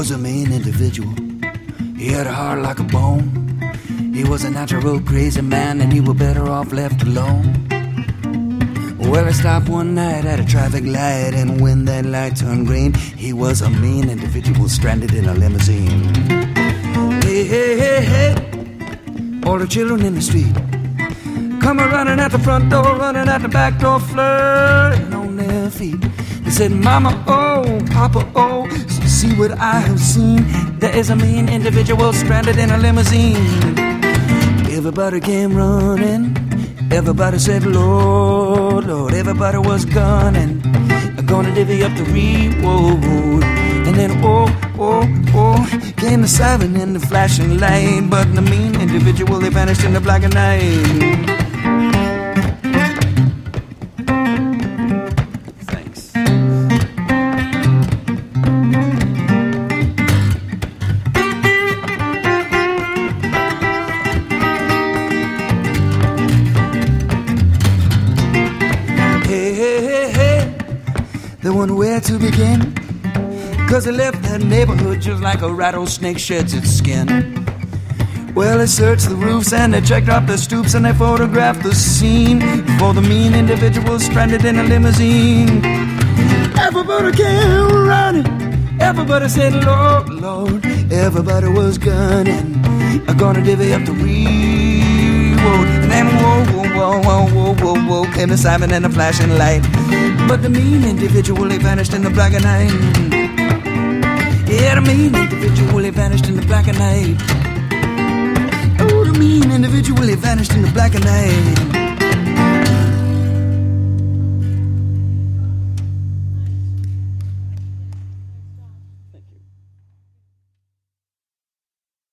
was a mean individual. He had a heart like a bone. He was a natural crazy man, and he was better off left alone. Well, I stopped one night at a traffic light, and when that light turned green, he was a mean individual stranded in a limousine. Hey, hey, hey, hey, all the children in the street come running out the front door, running out the back door, flirting on their feet. They said, Mama, oh, Papa, oh, see what I have seen. There is a mean individual stranded in a limousine. Everybody came running. Everybody said, Lord, Lord. Everybody was gunning, gonna divvy up the reward. And then, oh, oh, oh, came the siren and the flashing light. But the mean individual, they vanished in the black of night. Where to begin? 'Cause they left that neighborhood just like a rattlesnake sheds its skin. Well, they searched the roofs and they checked up the stoops and they photographed the scene for the mean individual stranded in a limousine. Everybody came running. Everybody said, Lord, Lord. Everybody was gunning, gonna divvy up the reward. And then whoa, whoa, whoa, whoa, whoa, whoa, whoa, came the siren and the flashing light. But the mean individual, he vanished in the black of night. Yeah, the mean individual, he vanished in the black of night. Oh, the mean individual, he vanished in the black of night.